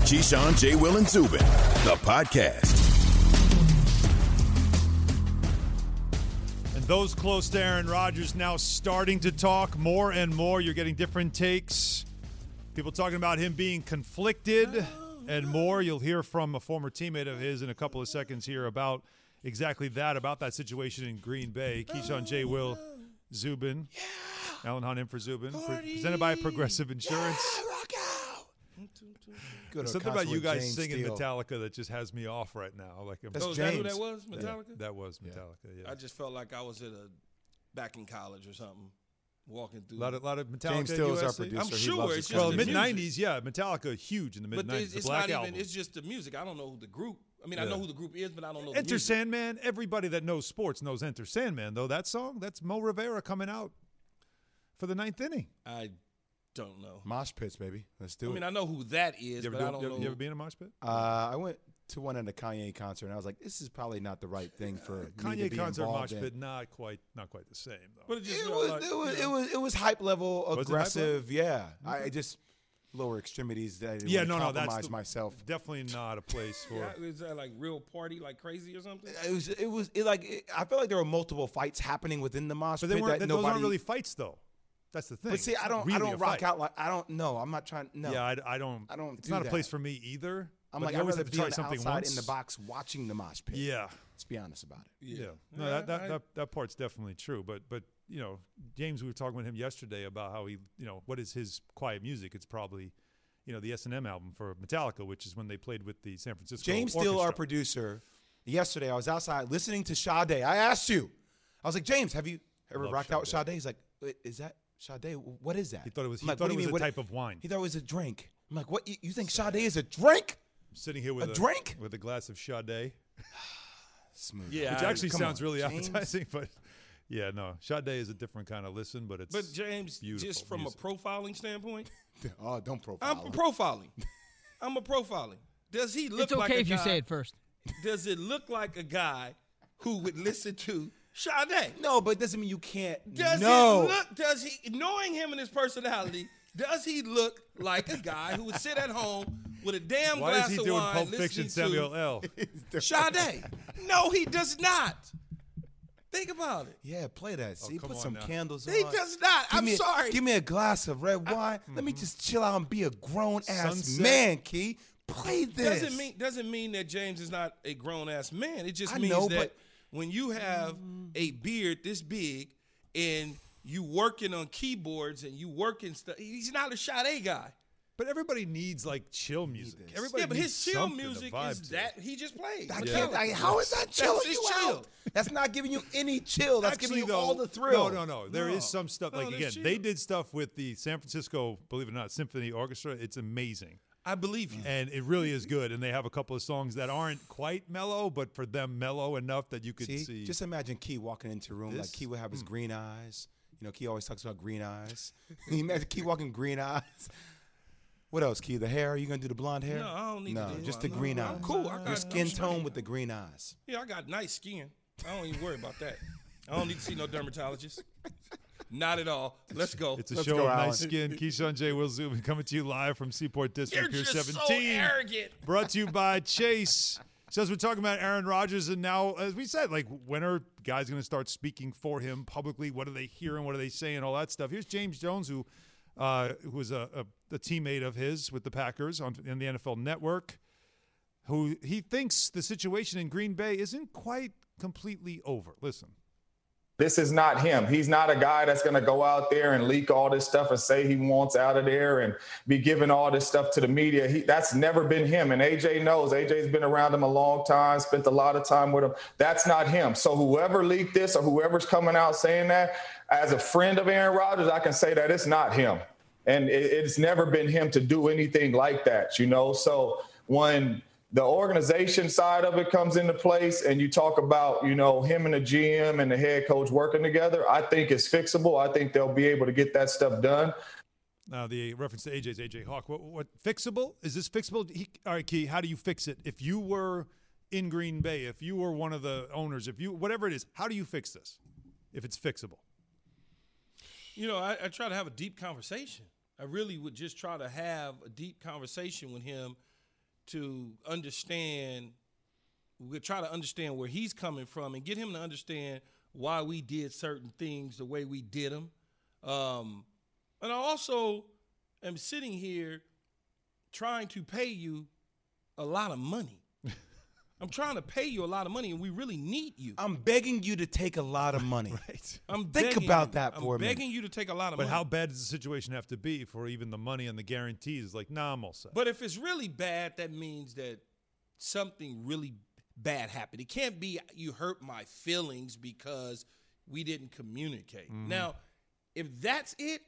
Keyshawn, J. Will, and Zubin, the podcast. And those close to Aaron Rodgers now starting to talk more and more. You're getting different takes. People talking about him being conflicted and more. You'll hear from a former teammate of his in a couple of seconds here about exactly that, about that situation in Green Bay. Keyshawn, J. Will, Zubin. Alan Hunt in for Zubin. Presented by Progressive Insurance. There's something about you guys singing Metallica that just has me off right now. Like, is that who that was? Metallica? Yeah, that was Metallica, yeah. I just felt like I was back in college or something, walking through. A lot of Metallica. James Steele is our producer. I'm sure it's just well, mid-'90s, yeah. Metallica, huge in the mid-'90s. But it's Black not Album. even, it's just the music. I don't know who the group, I mean, I know who the group is, but I don't know the Enter music. Sandman. Everybody that knows sports knows Enter Sandman, though. That song, that's Mo Rivera coming out for the ninth inning. I don't know. Mosh pits, baby. Let's do it. I mean, I know who that is, but I don't know. You ever been in a mosh pit? I went to one at a Kanye concert, and I was like, this is probably not the right thing for me to Kanye be concert involved mosh in. pit, not quite the same, though. But It was hype level, Was it hype aggressive. Yeah. I just lower extremities that I didn't want to compromise myself. Definitely not a place for. Is that like real party, like crazy or something? I felt like there were multiple fights happening within the mosh But pit. those aren't really fights, though. That's the thing. But see, I don't rock out like I don't know. I'm not trying. No. Yeah, I don't. It's not a place for me either. I'm but like, you I'd always rather have to be try on the something outside once. in the box watching the mosh pit. Yeah. Let's be honest about it. Yeah. No, that part's definitely true. But you know, James, we were talking with him yesterday about how he, what is his quiet music? It's probably, the S&M album for Metallica, which is when they played with the San Francisco James Steele, Orchestra. our producer, yesterday I was outside listening to Sade. I asked you. I was like, James, have you ever rocked out with Sade? He's like, wait, is that Sade? What is that? He thought it was. I'm like, thought it was a type of wine. He thought it was a drink. I'm like, what? You think Sade is a drink? I'm sitting here with a drink with a glass of Sade. Smooth. Yeah, which actually sounds really appetizing, but yeah, no, Sade is a different kind of listen, but it's. But James, just from a profiling standpoint, don't profile. I'm profiling. I'm a profiling. Does he look? It's okay like a if guy, you say it first. Does it look like a guy who would listen to Sade? No, but it doesn't mean you can't. Does he, knowing him and his personality, does he look like a guy who would sit at home with a damn Why glass is he of doing wine Pulp Fiction, listening Samuel L? Sade? No, he does not. Think about it. Yeah, play that. See, put some candles on. He does not. I'm sorry. Give me a glass of red wine. Let me just chill out and be a grown-ass man, Key. Play this. Doesn't mean that James is not a grown-ass man. It just means that when you have a beard this big and you working on keyboards and you working stuff, he's not a Sade guy. But everybody needs like chill music. Everybody but needs his chill something music to vibe is to. that he just plays. How is that chilling That's you chill. out? That's not giving you any chill. That's Actually, giving you all the thrill. No. There is some stuff. Like, again, chill. they did stuff with the San Francisco, believe it or not, Symphony Orchestra. It's amazing. I believe you. And it really is good. And they have a couple of songs that aren't quite mellow, but for them mellow enough that you could see. Just imagine Key walking into a room like Key would have his green eyes. Key always talks about green eyes. You imagine Key walking green eyes. What else, Key? The hair? Are you going to do the blonde hair? No, I don't need to do just the green eyes. I'm cool. Your skin tone with the green eyes. Yeah, I got nice skin. I don't even worry about that. I don't need to see no dermatologist. Not at all. Let's go. It's a Let's show go, of Alan. nice skin. Keyshawn, J. Will, Zubin coming to you live from Seaport District. You're Pier just 17. so arrogant. Brought to you by Chase. So as we're talking about Aaron Rodgers, and now, as we said, like, when are guys going to start speaking for him publicly? What are they hearing? What are they saying? All that stuff. Here's James Jones, who was a teammate of his with the Packers in the NFL Network, who he thinks the situation in Green Bay isn't quite completely over. Listen. This is not him. He's not a guy that's going to go out there and leak all this stuff and say he wants out of there and be giving all this stuff to the media. That's never been him. And AJ knows. AJ's been around him a long time, spent a lot of time with him. That's not him. So whoever leaked this or whoever's coming out saying that, as a friend of Aaron Rodgers, I can say that it's not him. And it's never been him to do anything like that, So when the organization side of it comes into place and you talk about, him and the GM and the head coach working together, I think it's fixable. I think they'll be able to get that stuff done. Now, the reference to AJ is AJ Hawk. What fixable? Is this fixable? All right, Key, how do you fix it? If you were in Green Bay, if you were one of the owners, whatever it is, how do you fix this if it's fixable? I try to have a deep conversation. I really would just try to have a deep conversation with him to understand. We'll try to understand where he's coming from and get him to understand why we did certain things the way we did them. And I also am sitting here trying to pay you a lot of money. I'm trying to pay you a lot of money, and we really need you. I'm begging you to take a lot of money. Right. Think about that for a minute. I'm begging you to take a lot of But money. how bad does the situation have to be for even the money and the guarantees? Like, nah, I'm all set. But if it's really bad, that means that something really bad happened. It can't be you hurt my feelings because we didn't communicate. Mm-hmm. Now, if that's it,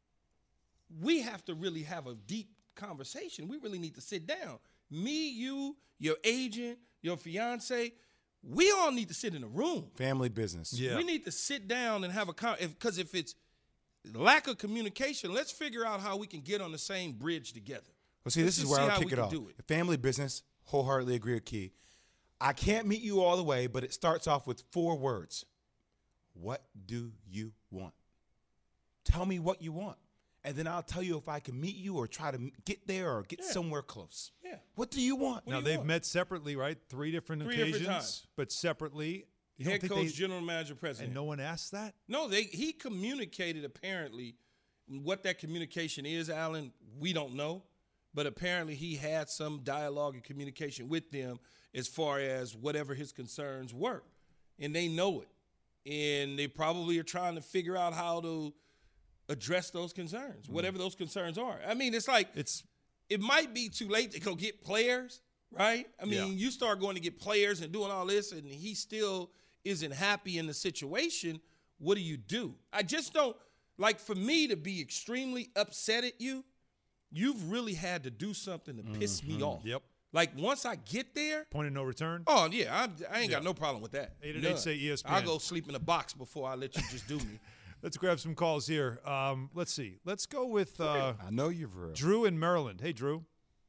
we have to really have a deep conversation. We really need to sit down. Me, you, your agent, your fiance, we all need to sit in a room. Family business. Yeah. We need to sit down and have a because if it's lack of communication, let's figure out how we can get on the same bridge together. Well, see, this is where I'll kick it off. Family business, wholeheartedly agree with Key. I can't meet you all the way, but it starts off with 4 words. What do you want? Tell me what you want. And then I'll tell you if I can meet you or try to get there or get somewhere close. Yeah. What do you want? Now, they've met separately, right? 3 different occasions, times. but separately. You Head don't coach, think general manager, president. and no one asked that? No, he communicated apparently. What that communication is, Alan, we don't know. But apparently he had some dialogue and communication with them as far as whatever his concerns were. And they know it. And they probably are trying to figure out how to address those concerns, whatever those concerns are. I mean, it's like it might be too late to go get players, right? I mean, you start going to get players and doing all this, and he still isn't happy in the situation. What do? I just don't like for me to be extremely upset at you. You've really had to do something to piss me off. Yep. Like once I get there, Point of no return? oh yeah, I ain't got no problem with that. 888 say ESPN. I'll go sleep in a box before I let you just do me. Let's grab some calls here. Let's see. Let's go with I know you're real. Drew in Maryland. Hey, Drew.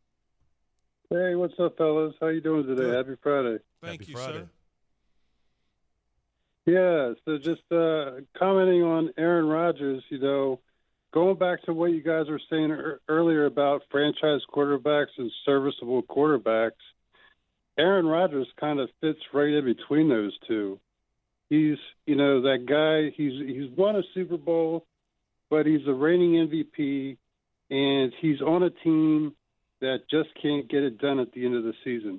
Hey, what's up, fellas? How you doing today? Good. Happy Friday. Thank Happy you, Friday. sir. Yeah, so just commenting on Aaron Rodgers, going back to what you guys were saying earlier about franchise quarterbacks and serviceable quarterbacks, Aaron Rodgers kind of fits right in between those two. He's, that guy, he's won a Super Bowl, but he's a reigning MVP, and he's on a team that just can't get it done at the end of the season.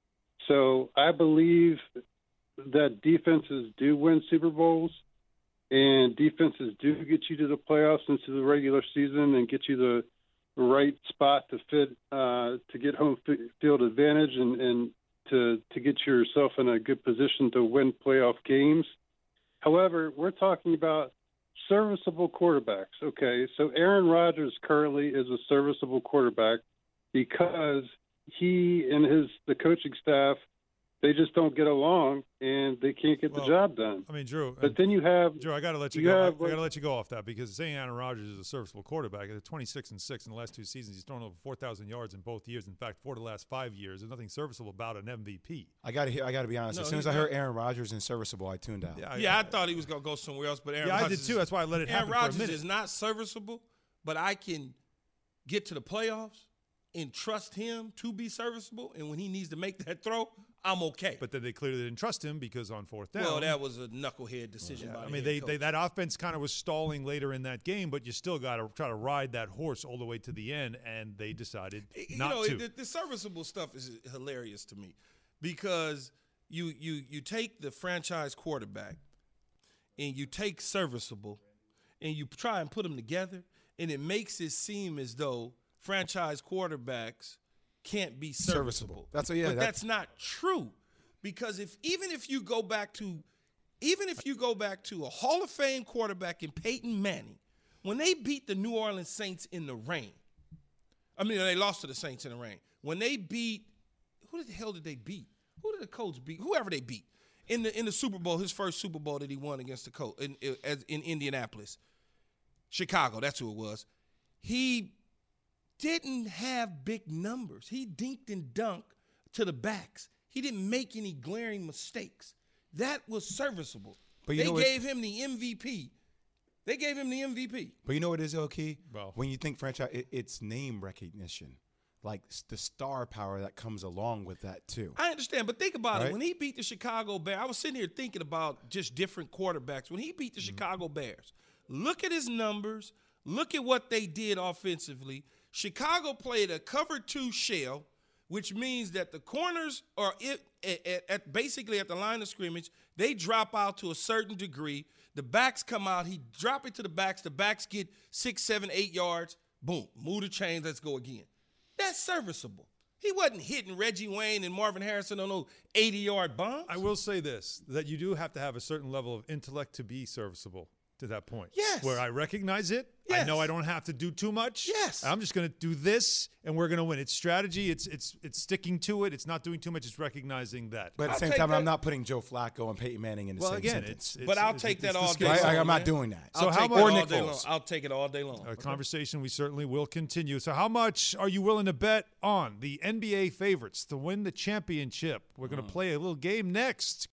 So I believe that defenses do win Super Bowls, and defenses do get you to the playoffs into the regular season and get you the right spot to fit to get home field advantage and to get yourself in a good position to win playoff games. However, we're talking about serviceable quarterbacks. Okay, so Aaron Rodgers currently is a serviceable quarterback because he and the coaching staff, they just don't get along and they can't get the job done. I mean, Drew. But then you have Drew, I got to let you go. I got to let you go off that because saying Aaron Rodgers is a serviceable quarterback at 26-6 in the last 2 seasons, he's thrown over 4,000 yards in both years. In fact, 4 of the last 5 years. There's nothing serviceable about an MVP. I got to be honest. As soon as I heard Aaron Rodgers and serviceable, I tuned out. I thought he was going to go somewhere else, but Aaron Rodgers. I did too. That's why I let it happen for a Aaron minute. Rodgers is not serviceable, but I can get to the playoffs and trust him to be serviceable. And when he needs to make that throw, I'm okay. But then they clearly didn't trust him because on 4th down. Well, that was a knucklehead decision by the head coach. That offense kind of was stalling later in that game, but you still got to try to ride that horse all the way to the end, and they decided not to. The serviceable stuff is hilarious to me because you take the franchise quarterback and you take serviceable and you try and put them together, and it makes it seem as though franchise quarterbacks can't be serviceable. That's not true, because even if you go back to a Hall of Fame quarterback in Peyton Manning, when they beat the New Orleans Saints in the rain, they lost to the Saints in the rain. When they beat, who the hell did they beat? Who did the Colts beat? Whoever they beat in the Super Bowl, his first Super Bowl that he won against the Colts in Indianapolis, Chicago. That's who it was. He didn't have big numbers. He dinked and dunked to the backs. He didn't make any glaring mistakes. That was serviceable. But they gave him the MVP. They gave him the MVP. But you know what it is, Key? Well, when you think franchise, it's name recognition. like the star power that comes along with that too. I understand, but think about it. When he beat the Chicago Bears, I was sitting here thinking about just different quarterbacks. When he beat the Chicago Bears, look at his numbers. Look at what they did offensively. Chicago played a cover 2 shell, which means that the corners are basically at the line of scrimmage. They drop out to a certain degree. The backs come out. He drop it to the backs. The backs get 6, 7, 8 yards. Boom, move the chains. Let's go again. That's serviceable. He wasn't hitting Reggie Wayne and Marvin Harrison on those 80-yard bombs. I will say this, that you do have to have a certain level of intellect to be serviceable to that point. Yes. Where I recognize it. Yes. I know I don't have to do too much. Yes. I'm just going to do this, and we're going to win. It's strategy. It's sticking to it. It's not doing too much. It's recognizing that. But at the same time, I'm not putting Joe Flacco and Peyton Manning in the same sentence. But I'll take that all day long. I'm not doing that. So I'll take it all day long. A conversation we certainly will continue. So how much are you willing to bet on the NBA favorites to win the championship? We're going to play a little game next.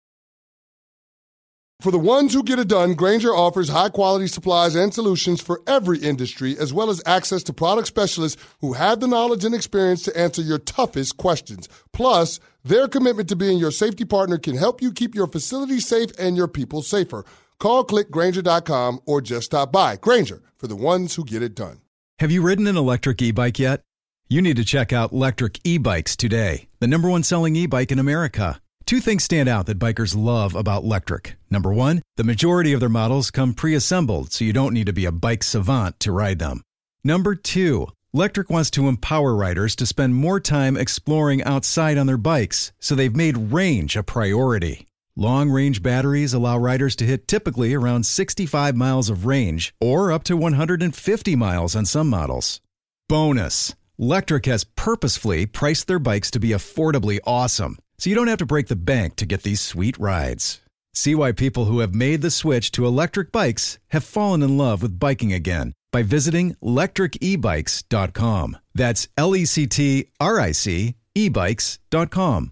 For the ones who get it done, Grainger offers high-quality supplies and solutions for every industry, as well as access to product specialists who have the knowledge and experience to answer your toughest questions. Plus, their commitment to being your safety partner can help you keep your facility safe and your people safer. Call, click Grainger.com, or just stop by. Grainger, for the ones who get it done. Have you ridden an electric e-bike yet? You need to check out Lectric E-Bikes today, the #1 selling e-bike in America. 2 things stand out that bikers love about Lectric. Number 1, the majority of their models come pre-assembled, so you don't need to be a bike savant to ride them. Number 2, Lectric wants to empower riders to spend more time exploring outside on their bikes, so they've made range a priority. Long-range batteries allow riders to hit typically around 65 miles of range, or up to 150 miles on some models. Bonus, Lectric has purposefully priced their bikes to be affordably awesome, so you don't have to break the bank to get these sweet rides. See why people who have made the switch to electric bikes have fallen in love with biking again by visiting lectricebikes.com. That's LECTRIC ebikes.com.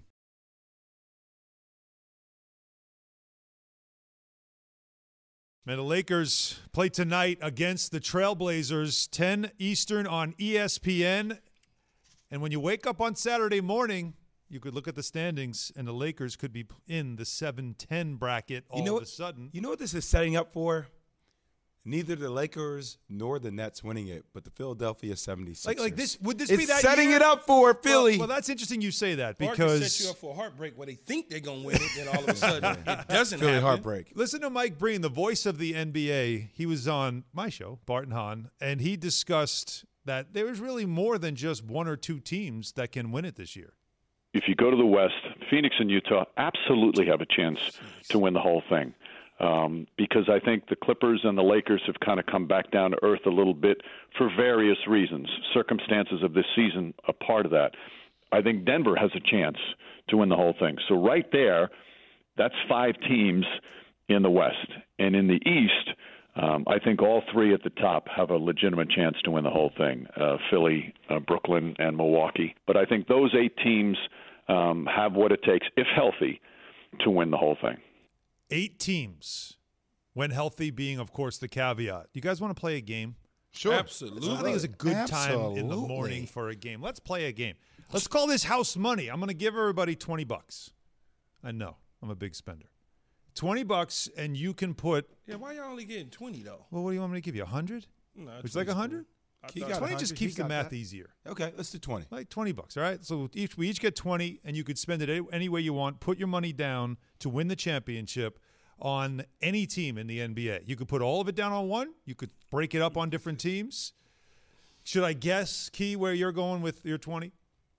And the Lakers play tonight against the Trailblazers, 10 Eastern on ESPN. And when you wake up on Saturday morning, you could look at the standings, and the Lakers could be in the 7-10 bracket all of a sudden. You know what this is setting up for? Neither the Lakers nor the Nets winning it, but the Philadelphia 76ers. Like this, would this it's be that setting year? it up for Philly. Well, that's interesting you say that Mark because set you up for a heartbreak where they think they're going to win it, then all of a sudden it doesn't Philly happen. heartbreak. Listen to Mike Breen, the voice of the NBA. He was on my show, Bart and Hahn, and he discussed that there is really more than just 1 or 2 teams that can win it this year. If you go to the West, Phoenix and Utah absolutely have a chance to win the whole thing. Because I think the Clippers and the Lakers have kind of come back down to earth a little bit for various reasons. Circumstances of this season a part of that. I think Denver has a chance to win the whole thing. So right there, that's 5 teams in the West. And in the East, I think all 3 at the top have a legitimate chance to win the whole thing, Philly, Brooklyn, and Milwaukee. But I think those 8 teams have what it takes, if healthy, to win the whole thing. 8 teams, when healthy being, of course, the caveat. You guys want to play a game? Sure. Absolutely. I think it's a good time in the morning for a game. Let's play a game. Let's call this house money. I'm going to give everybody $20. I know. I'm a big spender. $20, and you can put. Yeah, why y'all only getting 20 though? Well, what do you want me to give you? 100? No, Would you like 100? 20 just keeps the math easier. Okay, let's do 20. Like $20, all right? So we each get 20, and you could spend it any way you want. Put your money down to win the championship on any team in the NBA. You could put all of it down on one. You could break it up on different teams. Should I guess, Key, where you're going with your 20?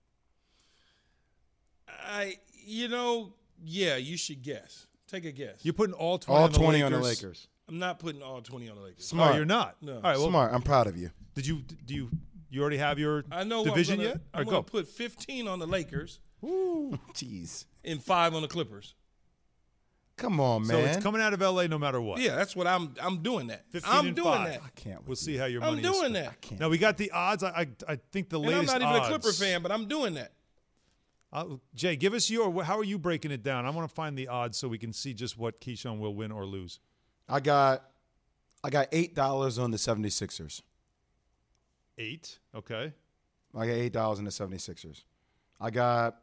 Yeah, you should guess. Take a guess. You're putting all 20 on the Lakers? I'm not putting all 20 on the Lakers. Smart. Oh, you're not? No. All right, well, Smart. I'm proud of you. Do you already have your division yet? I'm going to put 15 on the Lakers. Ooh, jeez. And 5 on the Clippers. Come on, man. So it's coming out of L.A. no matter what. Yeah, that's what I'm doing that. 15 I'm and doing 5. that. I can't. We'll see how your money is. I'm doing that. Now, we got the odds. I think the latest odds. And I'm not even a Clipper fan, but I'm doing that. Jay, give us how are you breaking it down? I want to find the odds so we can see just what Keyshawn will win or lose. I got $8 on the 76ers. 8, okay. I got $8 in the 76ers. I got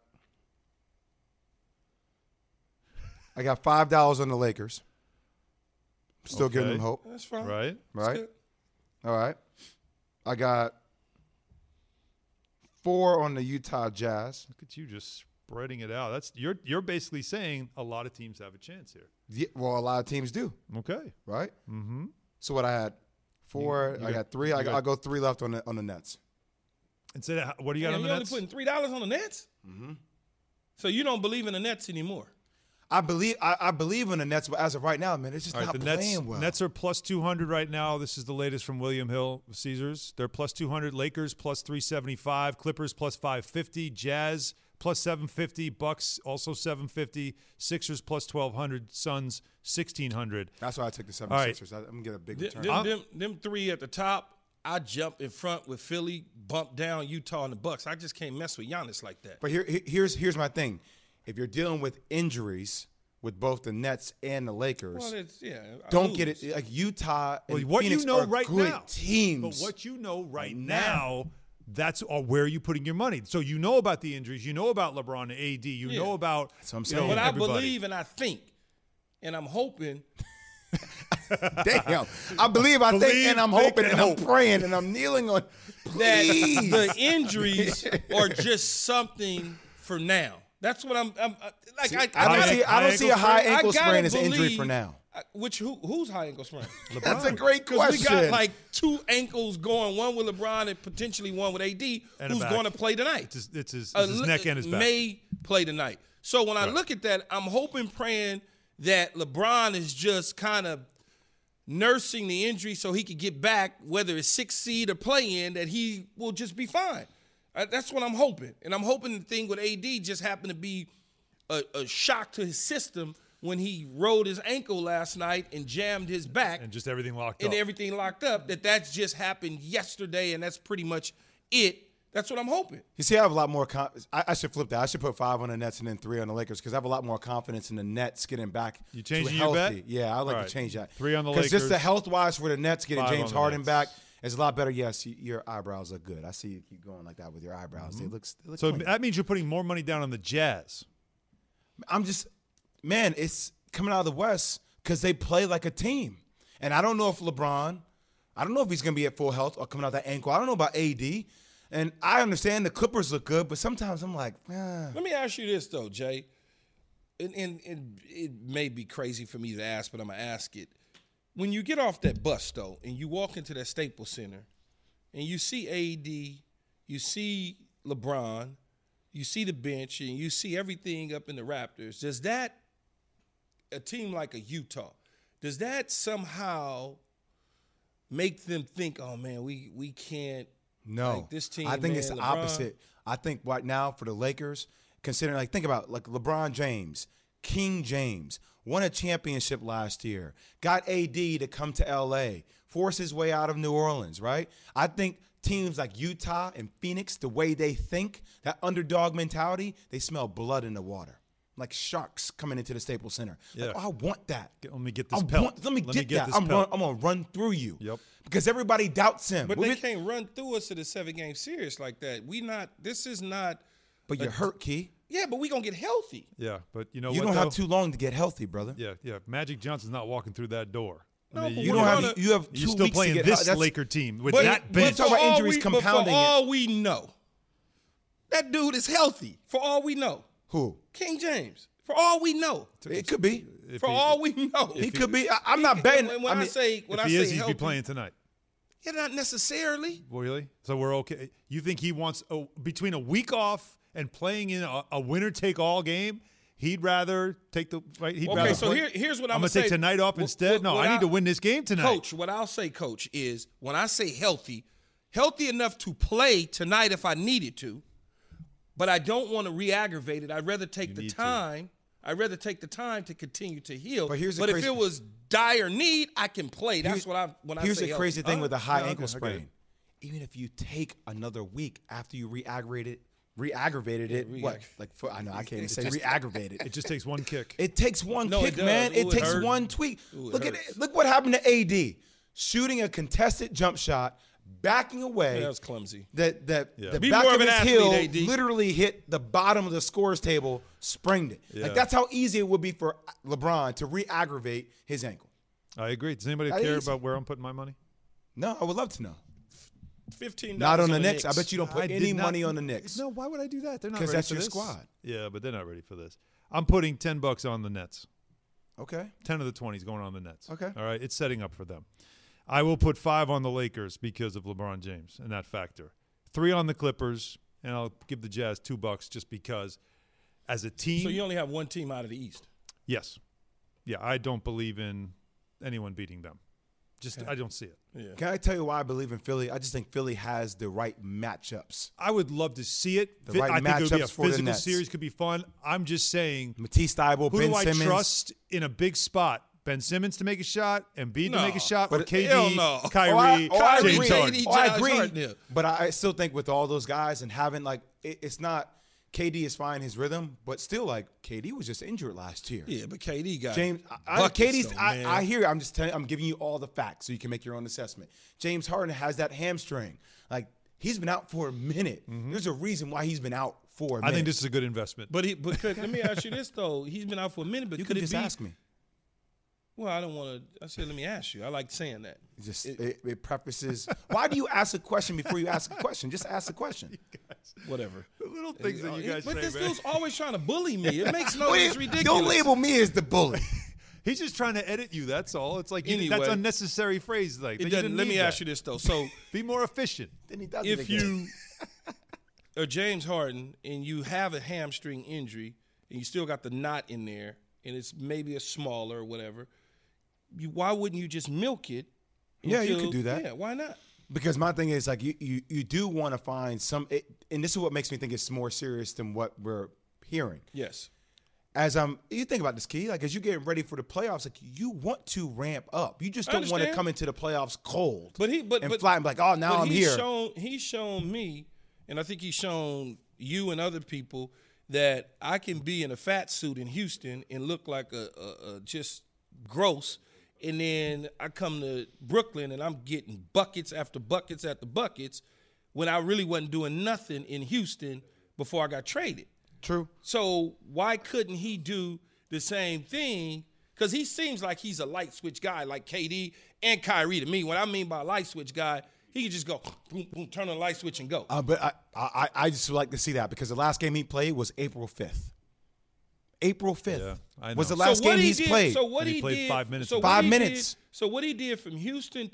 $5 on the Lakers. Still giving them hope. That's fine. Right. All right. I got 4 on the Utah Jazz. Look at you just spreading it out. That's you're basically saying a lot of teams have a chance here. Yeah, well, a lot of teams do. Okay. Right? Mm-hmm. So what I had 4. I got 3. I go 3 left on the Nets. And so what do you got on the Nets? You only putting $3 on the Nets? Mm-hmm. So you don't believe in the Nets anymore? I believe in the Nets, but as of right now, man, it's just not playing well. Nets are plus 200 right now. This is the latest from William Hill, Caesars. They're plus 200. Lakers plus 375. Clippers plus 550. Jazz plus 750. Bucks also 750. Sixers plus 1,200. Suns 1,600. That's why I took the 76ers. I'm going to get a big return. Them 3 at the top, I jump in front with Philly, bump down Utah and the Bucks. I just can't mess with Giannis like that. But here's my thing. If you're dealing with injuries with both the Nets and the Lakers, don't get it like Utah and Phoenix are good teams. But what you know right now, that's where you're putting your money. So you know about the injuries. You know about LeBron and AD. You know about that's what I'm saying. But I believe and I think and I'm hoping. Damn. I believe, I think, and I'm hoping, and I'm praying, and I'm kneeling on that the injuries are just something for now. That's what I'm like. See, I don't see a high ankle sprain as an injury for now. Who's high ankle sprain? LeBron. That's a great question. We got like 2 ankles going, one with LeBron and potentially one with AD, who's going to play tonight. It's his neck and his back. May play tonight. So when I look at that, I'm hoping, praying that LeBron is just kind of nursing the injury so he could get back, whether it's 6th seed or play-in, that he will just be fine. That's what I'm hoping. And I'm hoping the thing with AD just happened to be a shock to his system when he rolled his ankle last night and jammed his back. And just everything locked up. That's just happened yesterday, and that's pretty much it. That's what I'm hoping. You see, I have a lot more I should flip that. I should put 5 on the Nets and then 3 on the Lakers because I have a lot more confidence in the Nets getting back you changing to healthy. Your bet? Yeah, I'd like to change that. 3 on the Lakers. Because just the health-wise for the Nets, getting James Harden back – it's a lot better. Yes, your eyebrows look good. I see you keep going like that with your eyebrows. Mm-hmm. They look so clean. That means you're putting more money down on the Jazz. It's coming out of the West because they play like a team. And I don't know if LeBron, I don't know if he's going to be at full health or coming out that ankle. I don't know about AD. And I understand the Clippers look good, but sometimes I'm like, Let me ask you this, though, Jay. And it may be crazy for me to ask, but I'm going to ask it. When you get off that bus, though, and you walk into that Staples Center, and you see AD, you see LeBron, you see the bench, and you see everything up in the Raptors, does that, a team like a Utah, does that somehow make them think, oh, man, we can't like this team? I think it's the opposite. I think right now for the Lakers, considering, like, think about, like, LeBron James, King James, won a championship last year, got AD to come to L.A., forced his way out of New Orleans, right? I think teams like Utah and Phoenix, the way they think, that underdog mentality, they smell blood in the water. Like sharks coming into the Staples Center. Yeah. Like, I want that. Let me get this pelt. Let me get that. I'm going to run through you. Yep. Because everybody doubts him. But they can't run through us to the 7-game series like that. This is not. But you're hurt, Key. Yeah, but we're going to get healthy. Yeah, but you know you what, don't have too long to get healthy, brother. Yeah. Magic Johnson's not walking through that door. No, you have 2 you're weeks still playing to get this Laker team with that bench. Talk about injuries compounding. But for all we know, that dude is healthy. For all we know. Who? King James. For all we know. It could be. For all we know. He could be. I'm not betting. When I say he'd healthy, be playing tonight. Yeah, not necessarily. Really? So we're okay. You think he wants between a week off and playing in a winner-take-all game, he'd rather take the right. Okay, so here's what I'm going to take tonight off instead. No, I need to win this game tonight. Coach, what I'll say, Coach, is when I say healthy enough to play tonight if I needed to, but I don't want to re-aggravate it. I'd rather take the time. I'd rather take the time to continue to heal. But if it was dire need, I can play. That's what I when I say here's the crazy healthy. thing with a high ankle sprain. Even if you take another week after you re-aggravated it. I know I can't even say re-aggravated. It just takes one kick. It takes one kick, man. It takes one tweak. Look at it. Look what happened to AD. Shooting a contested jump shot, backing away. That was clumsy. The Be back more of of his an heel athlete, AD. literally hit the bottom of the scores table, springed it. Yeah. Like, that's how easy it would be for LeBron to re-aggravate his ankle. I agree. Does anybody That care is- about where I'm putting my money? No, I would love to know. $15 Not on the Knicks. I bet you don't put I did any not- money on the Knicks. No, why would I do that? They're not 'Cause ready that's for your this. squad. Yeah, but they're not ready for this. I'm putting $10 on the Nets. Okay. 10 of the 20s going on the Nets. Okay. All right. It's setting up for them. I will put 5 on the Lakers because of LeBron James and that factor. 3 on the Clippers, and I'll give the Jazz $2 just because as a team. So you only have one team out of the East. Yes. Yeah, I don't believe in anyone beating them. I don't see it. Yeah. Can I tell you why I believe in Philly? I just think Philly has the right matchups. I would love to see it. The right I think it would be a matchups for the physical Nets. series. Could be fun. I'm just saying. Matisse Thybulle, Who Ben do I Simmons. trust in a big spot? Ben Simmons to make a shot, Embiid to No, make a shot, or but KD, hell no. Kyrie, I James agree. Harden. I Josh agree. Harden, yeah. But I still think with all those guys and having it's not KD is fine his rhythm, but still KD was just injured last year. Yeah, but KD got James, buckets, though, man. I hear. I'm just telling. I'm giving you all the facts so you can make your own assessment. James Harden has that hamstring. He's been out for a minute. There's a reason why he's been out for a minute. I think this is a good investment. But let me ask you this though: he's been out for a minute, but you could can it just be? ask me. Well, I don't want to. I said, let me ask you. I like saying that. It prefaces. Why do you ask a question before you ask a question? Just ask a question. Whatever. The little things that you guys But say, this man. dude's always trying to bully me. It makes no Wait, it's ridiculous. Don't label me as the bully. He's just trying to edit you. That's all. It's like Anyway, that's unnecessary phrase. It doesn't. Let me ask you this though. So be more efficient. Then he does it if again. you are James Harden and you have a hamstring injury and you still got the knot in there and it's maybe a smaller or whatever, why wouldn't you just milk it? Yeah, you could do that. Yeah, why not? Because my thing is you do want to find some, and this is what makes me think it's more serious than what we're hearing. Yes. As you think about this, Key, as you're getting ready for the playoffs, you want to ramp up. You just don't want to come into the playoffs cold. But flat and be like, oh, now I'm here. He's shown me, and I think he's shown you and other people that I can be in a fat suit in Houston and look like a just gross. And then I come to Brooklyn and I'm getting buckets after buckets after buckets when I really wasn't doing nothing in Houston before I got traded. True. So why couldn't he do the same thing? Because he seems like he's a light switch guy like KD and Kyrie to me. What I mean by light switch guy, he could just go, boom, boom, turn on the light switch and go. But I just would like to see that because the last game he played was April 5th. April 5th Yeah, I know. was the last game he's played. So what And he he played did, 5 minutes. So ago. what 5 he minutes. Did, so what he did from Houston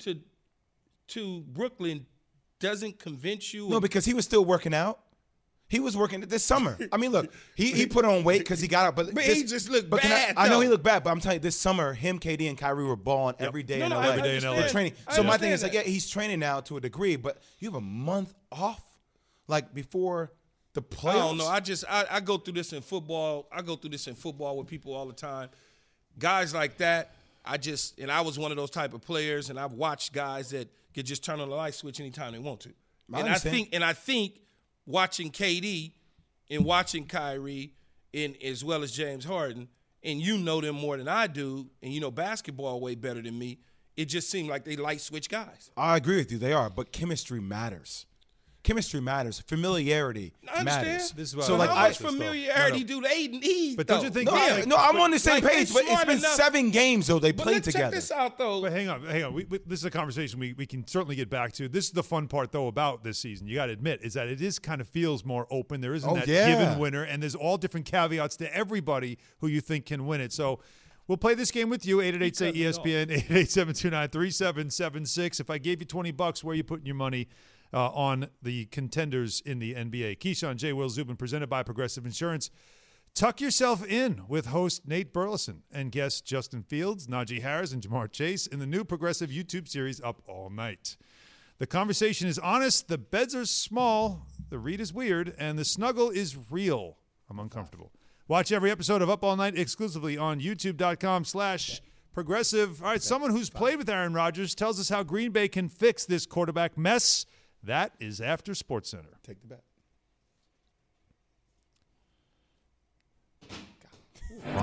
to Brooklyn doesn't convince you? No, because he was still working out. He was working this summer. I mean, look, he put on weight because he got out. But he just looked bad, I know though. he looked bad, but I'm telling you, this summer, him, KD, and Kyrie were balling every day in LA. Every day in LA. They're training. I So my thing understand is, yeah, he's training now to a degree, but you have a month off, before the playoffs. I don't know. I go through this in football. I go through this in football with people all the time. Guys like that, and I was one of those type of players, and I've watched guys that could just turn on the light switch anytime they want to. I think watching KD and watching Kyrie as well as James Harden, and you know them more than I do, and you know basketball way better than me, it just seemed like they light switch guys. I agree with you. They are, but chemistry matters. Chemistry matters. Familiarity I understand. matters. This is what So I how like much this stuff. familiarity do they need? But don't you though? think- Yeah. No, I'm on the same Like, page, they but it's smart been enough. 7 games, though, they But played let's together. check this out, though. But hang on. This is a conversation we can certainly get back to. This is the fun part, though, about this season. You got to admit is that it is kind of feels more open. There isn't that given winner, and there's all different caveats to everybody who you think can win it. So we'll play this game with you. 888-ESPN, 888-729-3776. If I gave you $20, where are you putting your money on the contenders in the NBA? Keyshawn, J. Will, Zubin, presented by Progressive Insurance. Tuck yourself in with host Nate Burleson and guests Justin Fields, Najee Harris, and Jamar Chase in the new Progressive YouTube series Up All Night. The conversation is honest, the beds are small, the read is weird, and the snuggle is real. I'm uncomfortable. Watch every episode of Up All Night exclusively on youtube.com/progressive. All right, someone who's played with Aaron Rodgers tells us how Green Bay can fix this quarterback mess. That is after SportsCenter. Take the bet.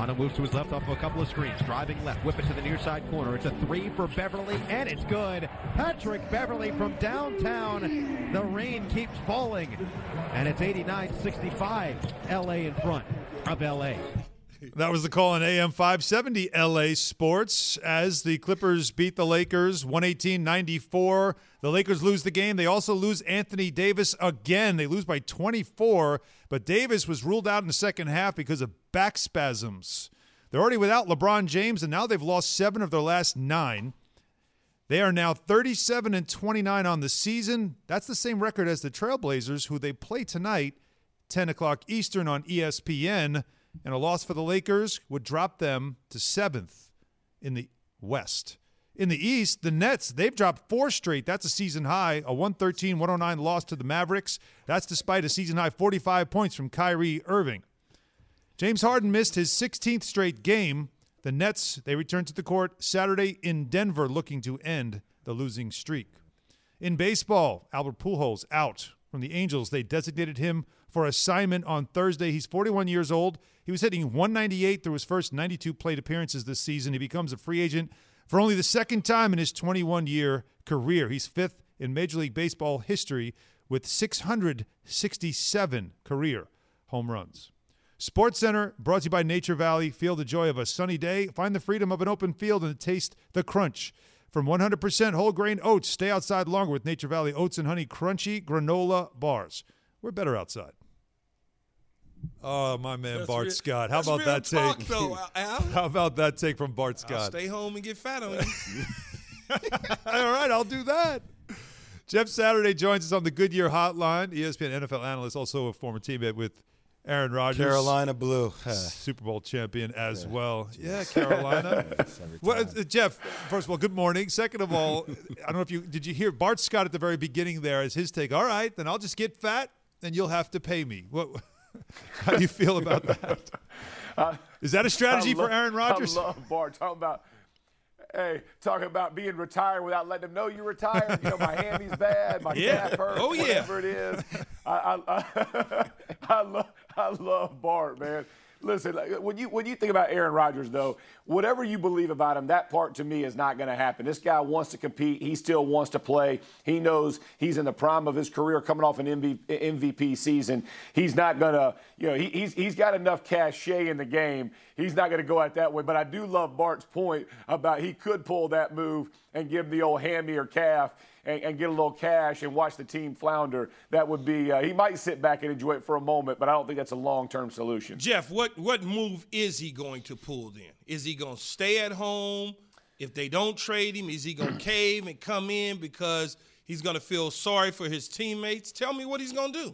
Toronto moves to his left off of a couple of screens. Driving left, whip it to the near side corner. It's a 3 for Beverly, and it's good. Patrick Beverly from downtown. The rain keeps falling, and it's 89-65. L.A. in front of L.A. That was the call on AM 570 LA Sports as the Clippers beat the Lakers 118-94. The Lakers lose the game. They also lose Anthony Davis again. They lose by 24, but Davis was ruled out in the second half because of back spasms. They're already without LeBron James, and now they've lost 7 of their last 9. They are now 37-29 on the season. That's the same record as the Trailblazers, who they play tonight, 10 o'clock Eastern on ESPN. And a loss for the Lakers would drop them to 7th in the West. In the East, the Nets, they've dropped 4 straight. That's a season high, a 113-109 loss to the Mavericks. That's despite a season high 45 points from Kyrie Irving. James Harden missed his 16th straight game. The Nets, they return to the court Saturday in Denver looking to end the losing streak. In baseball, Albert Pujols out from the Angels. They designated him for assignment on Thursday. He's 41 years old. He was hitting 198 through his first 92 plate appearances this season. He becomes a free agent for only the second time in his 21-year career. He's 5th in Major League Baseball history with 667 career home runs. SportsCenter, brought to you by Nature Valley. Feel the joy of a sunny day. Find the freedom of an open field and taste the crunch. From 100% whole grain oats, stay outside longer with Nature Valley Oats and Honey Crunchy Granola Bars. We're better outside. Oh, my man, Bart Scott. How about that take? Though, Al. How about that take from Bart Scott? I'll stay home and get fat on you. All right, I'll do that. Jeff Saturday joins us on the Goodyear Hotline. ESPN NFL analyst, also a former teammate with Aaron Rodgers. Carolina Blue. Super Bowl champion as well. Yeah, Carolina. Well, Jeff, first of all, good morning. Second of all, I don't know if did you hear Bart Scott at the very beginning there as his take? All right, then I'll just get fat and you'll have to pay me. How do you feel about that? Is that a strategy for Aaron Rodgers? I love Bart talking about being retired without letting them know you're retired. You know, my hammy's bad, my calf hurts, whatever it is. I love Bart, man. Listen, when you think about Aaron Rodgers, though, whatever you believe about him, that part to me is not going to happen. This guy wants to compete. He still wants to play. He knows he's in the prime of his career, coming off an MVP season. He's not going to, he's got enough cachet in the game. He's not going to go out that way. But I do love Bart's point about he could pull that move and give the old hammy or calf and get a little cash and watch the team flounder. That would be he might sit back and enjoy it for a moment, but I don't think that's a long-term solution. Jeff, what move is he going to pull then? Is he going to stay at home? If they don't trade him, is he going to cave and come in because he's going to feel sorry for his teammates? Tell me what he's going to do.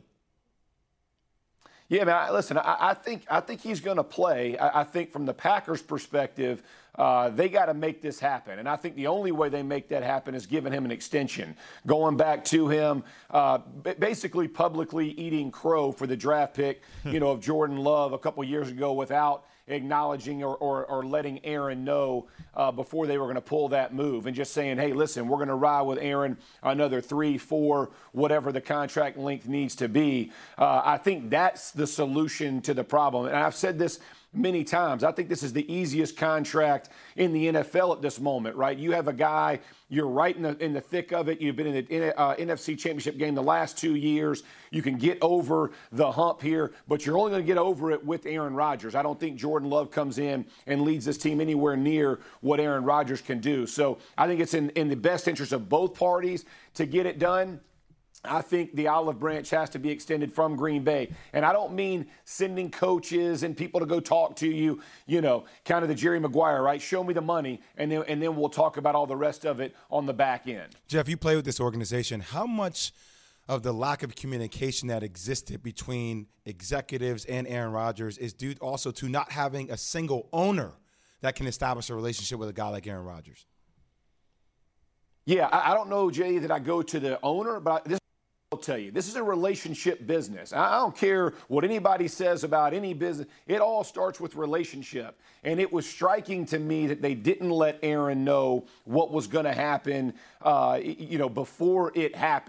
Yeah, man, listen, I think he's going to play. I think from the Packers' perspective, they got to make this happen. And I think the only way they make that happen is giving him an extension, going back to him, basically publicly eating crow for the draft pick, of Jordan Love a couple years ago without acknowledging or letting Aaron know before they were going to pull that move and just saying, hey, listen, we're going to ride with Aaron another 3, 4, whatever the contract length needs to be. I think that's the solution to the problem. And I've said this many times. I think this is the easiest contract in the NFL at this moment, right? You have a guy, you're right in the thick of it. You've been in the NFC Championship game the last 2 years. You can get over the hump here, but you're only going to get over it with Aaron Rodgers. I don't think Jordan Love comes in and leads this team anywhere near what Aaron Rodgers can do. So I think it's in the best interest of both parties to get it done. I think the olive branch has to be extended from Green Bay. And I don't mean sending coaches and people to go talk to you, kind of the Jerry Maguire, right? Show me the money, and then we'll talk about all the rest of it on the back end. Jeff, you play with this organization. How much of the lack of communication that existed between executives and Aaron Rodgers is due also to not having a single owner that can establish a relationship with a guy like Aaron Rodgers? Yeah, I don't know, Jay, that I go to the owner, but I'll tell you, this is a relationship business. I don't care what anybody says about any business. It all starts with relationship. And it was striking to me that they didn't let Aaron know what was going to happen, before it happened.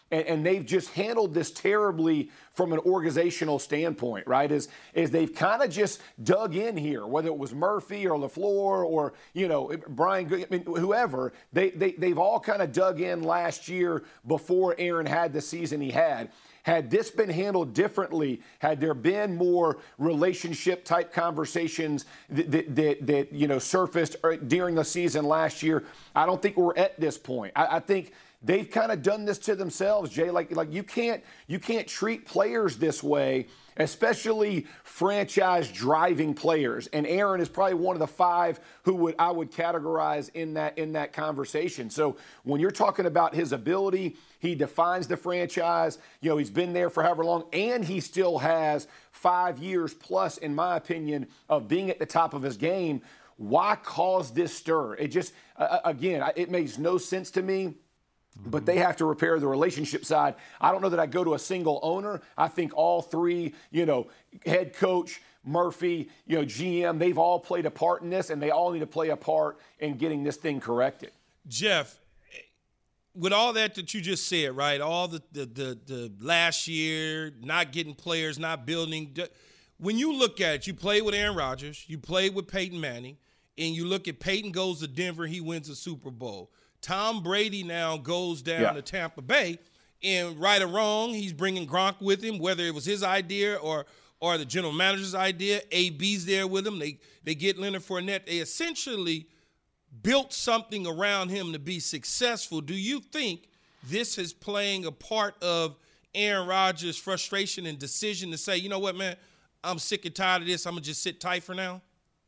and they've just handled this terribly from an organizational standpoint, right? Is they've kind of just dug in here, whether it was Murphy or LaFleur or, Brian, whoever, they've all kind of dug in last year before Aaron had the season he had. Had this been handled differently, had there been more relationship-type conversations that surfaced during the season last year, I don't think we're at this point. I think they've kind of done this to themselves, Jay. Like you can't treat players this way, especially franchise-driving players. And Aaron is probably one of the 5 who I would categorize in that conversation. So when you're talking about his ability, he defines the franchise. He's been there for however long, and he still has 5 years plus, in my opinion, of being at the top of his game. Why cause this stir? It just, again, it makes no sense to me. But they have to repair the relationship side. I don't know that I go to a single owner. I think all 3, head coach, Murphy, GM, they've all played a part in this, and they all need to play a part in getting this thing corrected. Jeff, with all that you just said, right, all the last year, not getting players, not building, when you look at it, you played with Aaron Rodgers, you played with Peyton Manning, and you look at Peyton goes to Denver, he wins a Super Bowl. Tom Brady now goes down to Tampa Bay, and right or wrong, he's bringing Gronk with him, whether it was his idea or the general manager's idea. AB's there with him. They get Leonard Fournette. They essentially built something around him to be successful. Do you think this is playing a part of Aaron Rodgers' frustration and decision to say, you know what, man, I'm sick and tired of this. I'm going to just sit tight for now?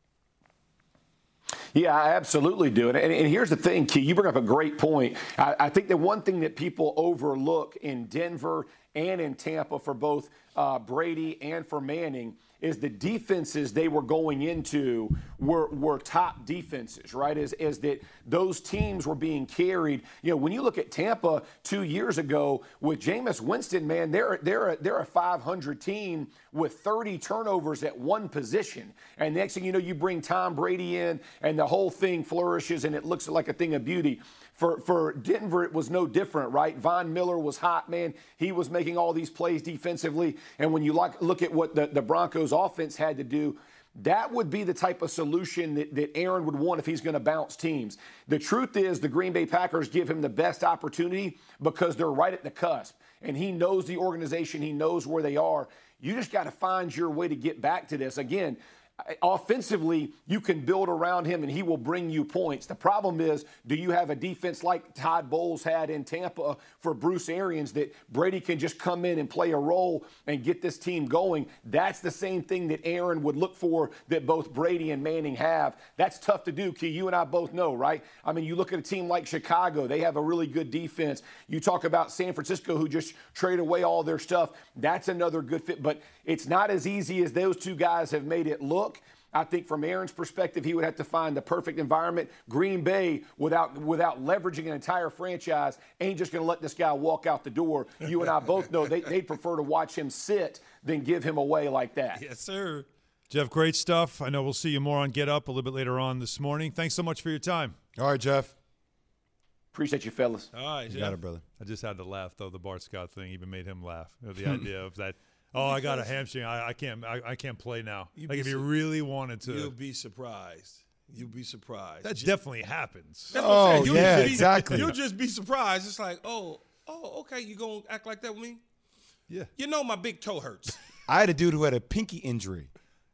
Yeah, I absolutely do. And here's the thing, Key, you bring up a great point. I think the one thing that people overlook in Denver and in Tampa for both Brady and for Manning is the defenses they were going into were top defenses, right? Is that those teams were being carried. When you look at Tampa 2 years ago with Jameis Winston, man, they're a 500 team with 30 turnovers at one position. And next thing you know, you bring Tom Brady in, and the whole thing flourishes, and it looks like a thing of beauty. For Denver, it was no different, right? Von Miller was hot, man. He was making all these plays defensively. And when you look at what the Broncos offense had to do, that would be the type of solution that Aaron would want if he's going to bounce teams. The truth is the Green Bay Packers give him the best opportunity because they're right at the cusp. And he knows the organization. He knows where they are. You just got to find your way to get back to this. Again, offensively, you can build around him and he will bring you points. The problem is, do you have a defense like Todd Bowles had in Tampa for Bruce Arians that Brady can just come in and play a role and get this team going? That's the same thing that Aaron would look for that both Brady and Manning have. That's tough to do, Key. You and I both know, right? I mean, you look at a team like Chicago. They have a really good defense. You talk about San Francisco, who just traded away all their stuff. That's another good fit. But it's not as easy as those two guys have made it look. I think from Aaron's perspective, he would have to find the perfect environment. Green Bay, without leveraging an entire franchise, ain't just going to let this guy walk out the door. You and I both know they'd prefer to watch him sit than give him away like that. Yes, sir. Jeff, great stuff. I know we'll see you more on Get Up a little bit later on this morning. Thanks so much for your time. All right, Jeff. Appreciate you, fellas. All right, Jeff. You got it, brother. I just had to laugh, though. The Bart Scott thing even made him laugh. The idea of that. Oh, I got a hamstring. I can't play now. Like if you really wanted to, you'll be surprised. You'll be surprised. That definitely happens. Oh, yeah, exactly. You'll just be surprised. It's like, oh, okay, you gonna act like that with me? Yeah. You know my big toe hurts. I had a dude who had a pinky injury.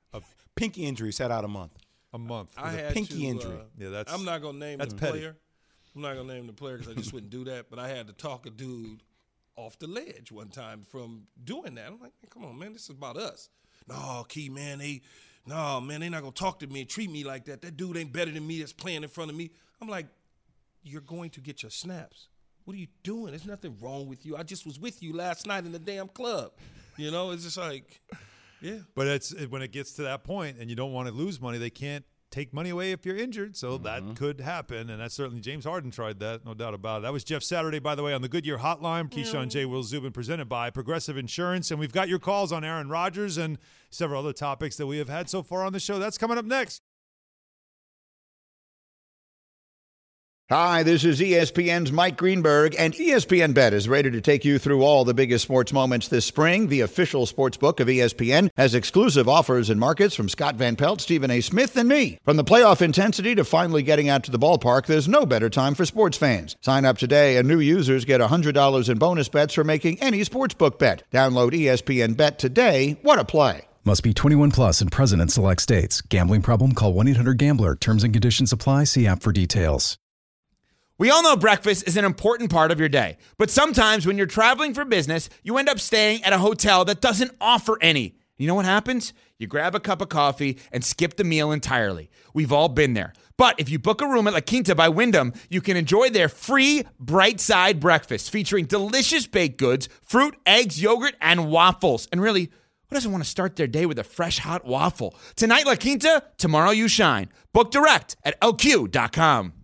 Sat out a month. I had a pinky injury. Yeah, I'm not gonna name the petty. player. I'm not gonna name the player because I just wouldn't do that. But I had to talk a dude off the ledge one time from doing that. I'm like, come on, man, this is about us. No, Key, man, they not gonna talk to me and treat me like that. That dude ain't better than me that's playing in front of me. I'm like, you're going to get your snaps. What are you doing? There's nothing wrong with you. I just was with you last night in the damn club. It's just like, yeah. But when it gets to that point and you don't want to lose money, they can't take money away if you're injured, so that could happen, and that's certainly James Harden tried that, no doubt about it. That was Jeff Saturday, by the way, on the Goodyear Hotline. Keyshawn J. Will Zubin, presented by Progressive Insurance, and we've got your calls on Aaron Rodgers and several other topics that we have had so far on the show. That's coming up next. Hi, this is ESPN's Mike Greenberg, and ESPN Bet is ready to take you through all the biggest sports moments this spring. The official sports book of ESPN has exclusive offers and markets from Scott Van Pelt, Stephen A. Smith, and me. From the playoff intensity to finally getting out to the ballpark, there's no better time for sports fans. Sign up today, and new users get $100 in bonus bets for making any sportsbook bet. Download ESPN Bet today. What a play. Must be 21 plus and present in select states. Gambling problem? Call 1-800-GAMBLER. Terms and conditions apply. See app for details. We all know breakfast is an important part of your day, but sometimes when you're traveling for business, you end up staying at a hotel that doesn't offer any. You know what happens? You grab a cup of coffee and skip the meal entirely. We've all been there. But if you book a room at La Quinta by Wyndham, you can enjoy their free Bright Side breakfast featuring delicious baked goods, fruit, eggs, yogurt, and waffles. And really, who doesn't want to start their day with a fresh, hot waffle? Tonight, La Quinta, tomorrow you shine. Book direct at LQ.com.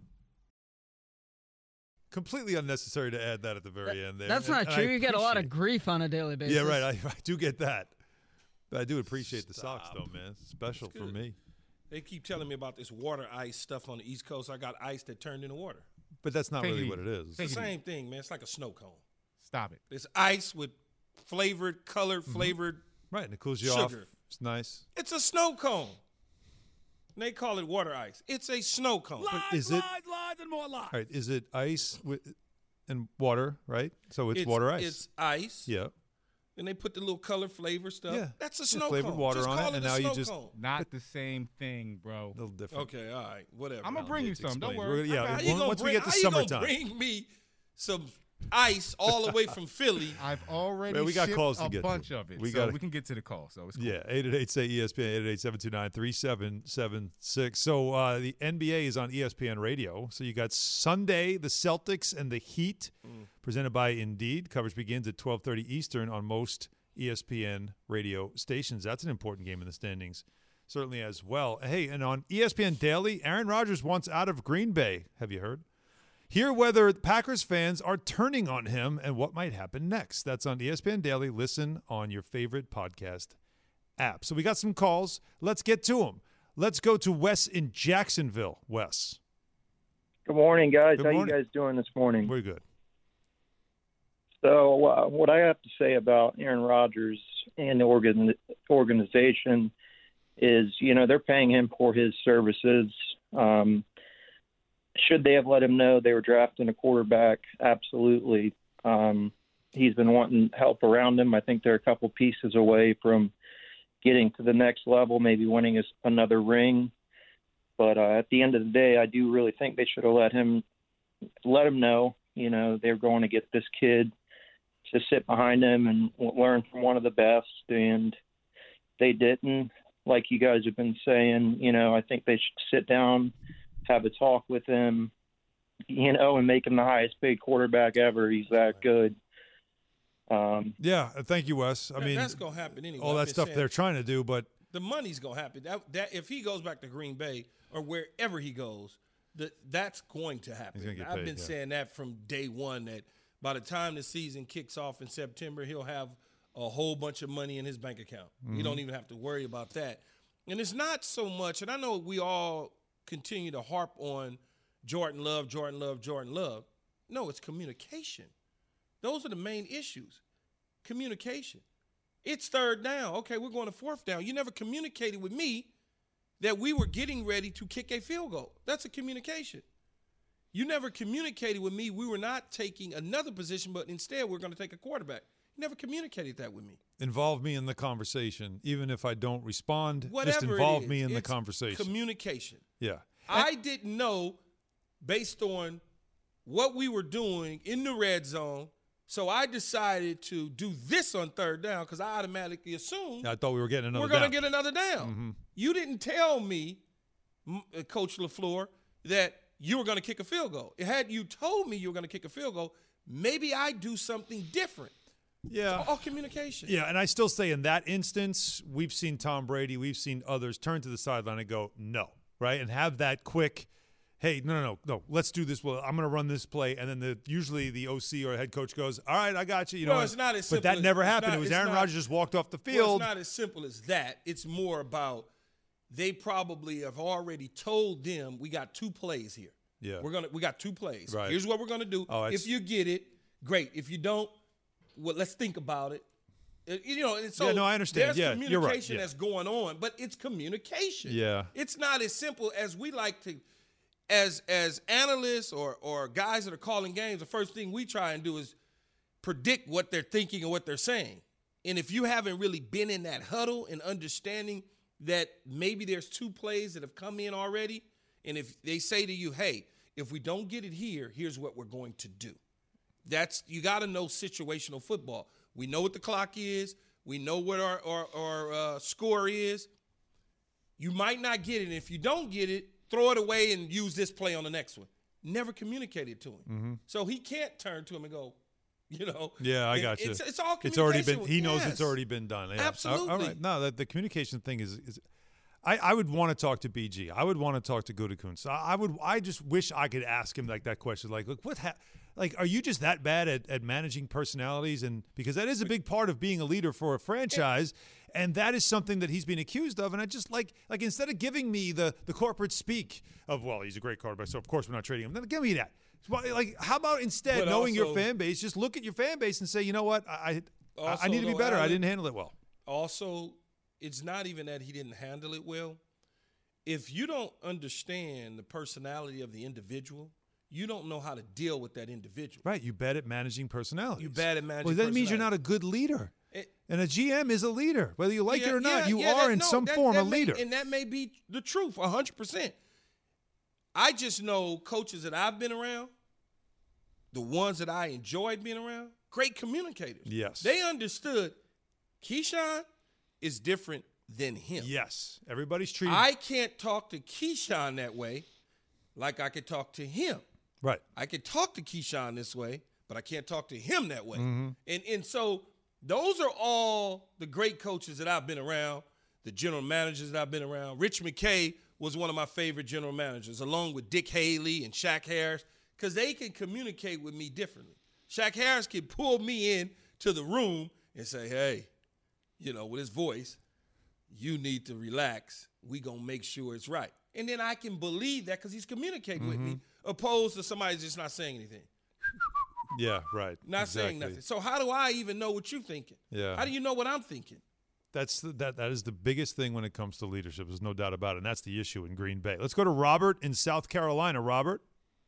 Completely unnecessary to add that at the very end there. That's not true. You get a lot of grief on a daily basis. Yeah, right. I do get that. But I do appreciate the socks, though, man. It's special for me. They keep telling me about this water ice stuff on the East Coast. I got ice that turned into water. But that's not really what it is. It's the same thing, man. It's like a snow cone. Stop it. It's ice with flavored, colored, flavored Right, and it cools you sugar. off. It's nice. It's a snow cone. And they call it water ice. It's a snow cone. Lies, and more lies. All right, is it ice and water, right? So it's water ice. It's ice. Yeah. And they put the little color flavor stuff. Yeah. That's a snow flavored cone. water just on call it, and a now you snow just cone. Not the same thing, bro. A little different. Okay, all right, whatever. I'm gonna bring you some. Don't Explain. worry. Yeah, How you once we get to how you summertime. gonna bring me some ice all the way from Philly? I've already Man, we got shipped calls to a get bunch to. of it, We so gotta- we can get to the call. So it's cool. Yeah, 888-SAY-ESPN, 888-729-3776. So the NBA is on ESPN Radio. So you got Sunday, the Celtics and the Heat, presented by Indeed. Coverage begins at 12:30 Eastern on most ESPN radio stations. That's an important game in the standings, certainly as well. Hey, and on ESPN Daily, Aaron Rodgers wants out of Green Bay. Have you heard? Hear whether Packers fans are turning on him and what might happen next. That's on ESPN Daily. Listen on your favorite podcast app. So we got some calls. Let's get to them. Let's go to Wes in Jacksonville. Wes. Good morning, guys. Good How morning. you guys doing this morning? We're good. So what I have to say about Aaron Rodgers and the organization is, you know, they're paying him for his services. Should they have let him know they were drafting a quarterback? Absolutely. He's been wanting help around him. I think they're a couple pieces away from getting to the next level, maybe winning another ring. But at the end of the day, I do really think they should have let him know, you know, they're going to get this kid to sit behind him and learn from one of the best. And they didn't. Like you guys have been saying, you know, I think they should sit down, have a talk with him, you know, and make him the highest paid quarterback ever. He's that good. Yeah, thank you, Wes. I mean, that's gonna happen anyway. all I've that been stuff saying, they're trying to do, but the money's gonna happen. That if he goes back to Green Bay or wherever he goes, that's going to happen. He's gonna get I've paid, been saying that from day one. That by the time the season kicks off in September, he'll have a whole bunch of money in his bank account. He don't even have to worry about that. And it's not so much. And I know we all continue to harp on Jordan Love. No, it's communication. Those are the main issues. Communication. It's third down. Okay, we're going to fourth down. You never communicated with me that we were getting ready to kick a field goal. That's a communication. You never communicated with me we were not taking another position, but instead we're going to take a quarterback. You never communicated that with me. involve me in the conversation. Even if I don't respond, Whatever just involve me in the conversation. Communication. Yeah. I didn't know based on what we were doing in the red zone, so I decided to do this on third down because I automatically assumed I thought we were getting another we're going to get another down. Mm-hmm. You didn't tell me, Coach LaFleur, that you were going to kick a field goal. Had you told me you were going to kick a field goal, maybe I'd do something different. Yeah. It's all communication. Yeah, and I still say in that instance, we've seen Tom Brady, we've seen others turn to the sideline and go, no, right? And have that quick, hey, no, let's do this. Well, I'm going to run this play. And then usually the OC or head coach goes, all right, I got you. It's not as simple. But that never happened. It was Aaron Rodgers just walked off the field. Well, it's not as simple as that. It's more about they probably have already told them we got two plays here. Yeah. We got 2 plays. Right. Here's what we're gonna do. If you get it, great. If you don't, well, let's think about it. And so I understand. There's communication you're right. that's going on, but it's communication. Yeah. It's not as simple as we like to, as analysts or guys that are calling games. The first thing we try and do is predict what they're thinking and what they're saying. And if you haven't really been in that huddle and understanding that maybe there's 2 plays that have come in already, and if they say to you, hey, if we don't get it here, here's what we're going to do. You got to know situational football. We know what the clock is. We know what our score is. You might not get it. And if you don't get it, throw it away and use this play on the next one. Never communicated to him. Mm-hmm. So he can't turn to him and go, Yeah, I got you. It's all communication. It's already been. He knows it's already been done. Yeah. Absolutely. All right. No, the communication thing is. I would want to talk to BG. I would want to talk to Gutekunst. I just wish I could ask him that question. Like, look, are you just that bad at managing personalities? And because that is a big part of being a leader for a franchise, and that is something that he's been accused of. And I just like instead of giving me the corporate speak of, well, he's a great quarterback, so of course we're not trading him. Then give me that. Like, how about instead knowing your fan base, just look at your fan base and say, you know what, I need to be better. I didn't handle it well. Also, it's not even that he didn't handle it well. If you don't understand the personality of the individual, you don't know how to deal with that individual. Right. You bad at managing personalities. You bad at managing Well, that means you're not a good leader. And a GM is a leader. Whether you like it or not, you are in some form a leader. And that may be the truth, 100%. I just know coaches that I've been around, the ones that I enjoyed being around, great communicators. Yes. They understood Keyshawn is different than him. Yes. Everybody's treated. I can't talk to Keyshawn that way like I could talk to him. Right. I could talk to Keyshawn this way, but I can't talk to him that way. Mm-hmm. And so those are all the great coaches that I've been around, the general managers that I've been around. Rich McKay was one of my favorite general managers, along with Dick Haley and Shaq Harris, because they can communicate with me differently. Shaq Harris can pull me in to the room and say, hey, with his voice, you need to relax. We going to make sure it's right. And then I can believe that because he's communicating with me, opposed to somebody just not saying anything. Yeah, right. Not saying nothing. So how do I even know what you're thinking? Yeah. How do you know what I'm thinking? That is the biggest thing when it comes to leadership. There's no doubt about it, and that's the issue in Green Bay. Let's go to Robert in South Carolina. Robert?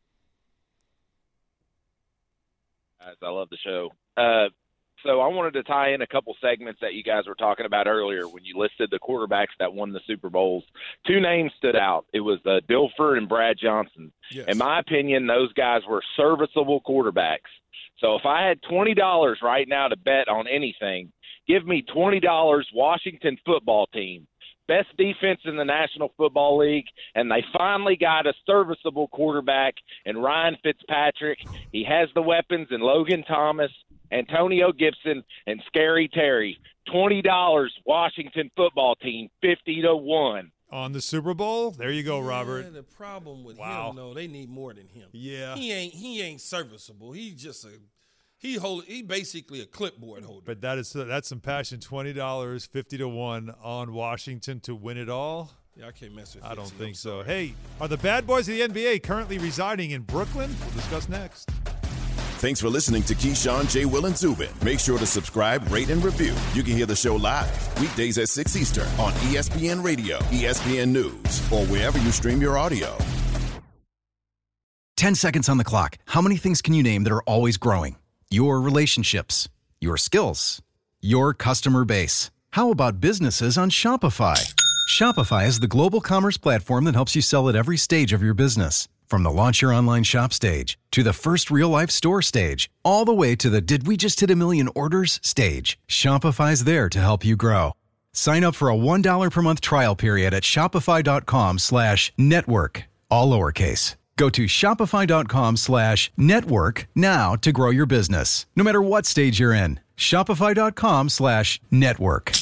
Guys, I love the show. So I wanted to tie in a couple segments that you guys were talking about earlier when you listed the quarterbacks that won the Super Bowls. 2 names stood out. It was Dilfer and Brad Johnson. Yes. In my opinion, those guys were serviceable quarterbacks. So if I had $20 right now to bet on anything, give me $20 Washington football team. Best defense in the National Football League, and they finally got a serviceable quarterback in Ryan Fitzpatrick. He has the weapons in Logan Thomas, Antonio Gibson, and Scary Terry. $20 Washington football team, 50-1. On the Super Bowl? There you go, Robert. Yeah, the problem with him, though, they need more than him. Yeah. He ain't serviceable. He's just he basically a clipboard holder. But that's some passion. $20, 50-1 on Washington to win it all. Yeah, I can't mess with I don't Fitzy, think so. sorry. Hey, are the bad boys of the NBA currently residing in Brooklyn? We'll discuss next. Thanks for listening to Keyshawn, J. Will, and Zubin. Make sure to subscribe, rate, and review. You can hear the show live weekdays at 6 Eastern on ESPN Radio, ESPN News, or wherever you stream your audio. 10 seconds on the clock. How many things can you name that are always growing? Your relationships, your skills, your customer base. How about businesses on Shopify? Shopify is the global commerce platform that helps you sell at every stage of your business. From the launch your online shop stage, to the first real-life store stage, all the way to the did we just hit 1 million orders stage, Shopify's there to help you grow. Sign up for a $1 per month trial period at shopify.com/network, all lowercase. Go to shopify.com/network now to grow your business, no matter what stage you're in. Shopify.com/network.